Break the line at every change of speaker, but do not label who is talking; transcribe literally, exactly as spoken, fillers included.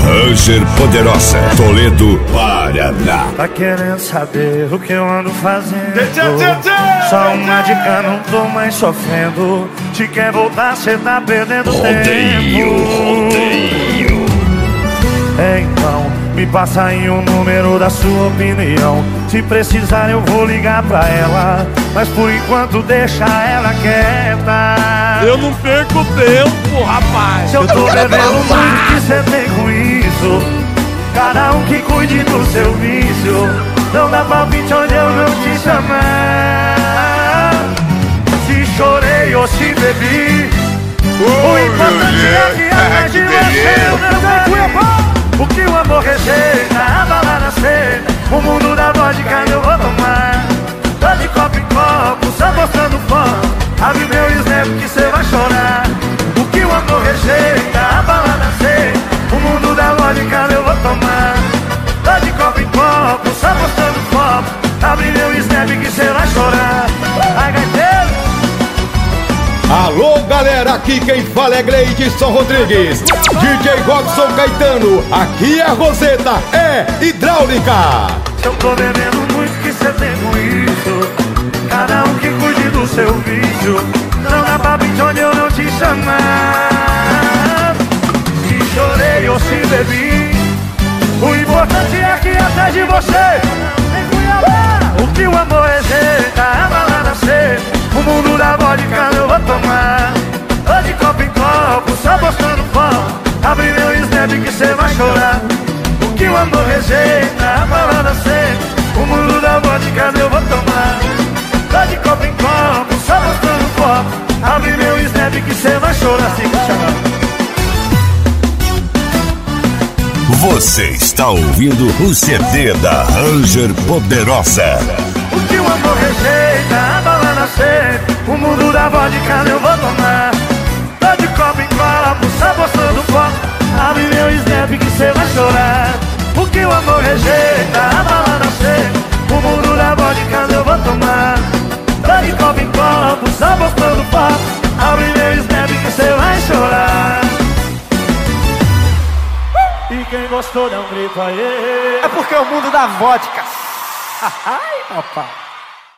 Ranger Poderosa, Toledo, Paraná.
Tá querendo saber o que eu ando fazendo? Só uma dica, não tô mais sofrendo. Se quer voltar, cê tá perdendo
Rodeio,
tempo.
rodeio.
É, então, me passa aí o número da sua opinião. Se precisar eu vou ligar pra ela, mas por enquanto deixa ela quieta.
Eu não perco tempo, rapaz.
Se eu tô bebendo muito, que cê tem com isso? Cada um que cuide do seu vício. Não dá palpite onde eu não te chamar. Se chorei ou se bebi, o importante é que atrás de você eu não bebi. O que o amor rejeita, a balada cena, o mundo da vodka eu vou tomar. Tô de copo em copo, só mostrando foto. Abre meu snap que cê vai chorar. O que o amor rejeita, a balada cena, o mundo da vodka eu vou tomar. Tô de copo em copo, só mostrando foto. Abre meu snap que cê vai chorar. Ai, gaiteiro.
Alô, galera, aqui quem fala é Gleidson Rodrigues, D J Robson Caetano, aqui é a Roseta, é hidráulica.
Se eu tô bebendo muito, que cê tem com isso? Cada um que cuide do seu vício. Não dá pra pedir onde eu não te chamar. Se chorei ou se bebi, o importante é que atrás de você tem Cuiabá. O que o amor rejeita, a balada cê, o mundo da vodka eu vou tomar. Tô de copo em copo, só postando foto. Abre meu snap que cê vai chorar. O que o amor rejeita, a balada cê, o mundo da vodka eu vou tomar. Tô de copo em copo, só postando foto. Abre meu snap que cê vai chorar. Se chorar.
Você está ouvindo o C D da Ranger Poderosa.
O que o amor rejeita, a balada cê, o mundo da vodka eu vou tomar. Tô de copo em copo, só postando foto. Abre meu snap que cê vai chorar. O que o amor rejeita, a balada cê, o mundo da vodka eu vou tomar. Tô de copo em copo, só postando foto. Abre meu snap que cê vai chorar. E quem gostou dá um grito aí.
É porque é o mundo da vodka. Ai, papai.